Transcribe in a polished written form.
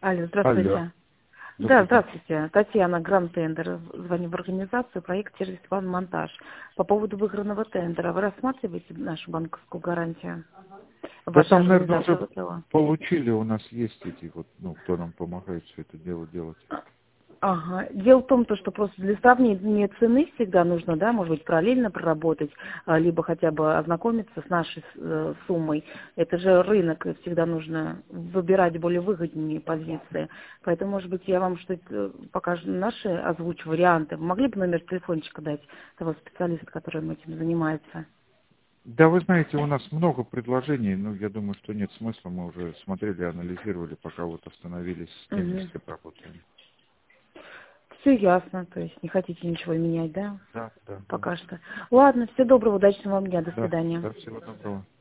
Алло, Алло, здравствуйте. Да, добрый день. здравствуйте. Татьяна, Гранд Тендер. Звоню в организацию проект «Сервис План Монтаж». По поводу выигранного тендера. Вы рассматриваете нашу банковскую гарантию? Да Ваша там, наверное, организация уже выиграла? получили, у нас есть эти вот, ну, кто нам помогает все это дело делать. Ага. Дело в том, что просто для сравнения цены всегда нужно, да, может быть, параллельно проработать, либо хотя бы ознакомиться с нашей суммой. Это же рынок, и всегда нужно выбирать более выгоднее позиции. Поэтому, может быть, я вам что-то покажу, наши озвучу варианты. Вы могли бы номер телефончика дать того специалиста, который этим занимается? Да, вы знаете, у нас много предложений, но я думаю, что нет смысла, мы уже смотрели, анализировали, пока вот остановились с теми, с Угу. кем работаем. Все ясно, то есть не хотите ничего менять, да? Да, да, да. Пока что. Ладно, всего доброго, удачного вам дня, до Да, свидания. да, всего доброго.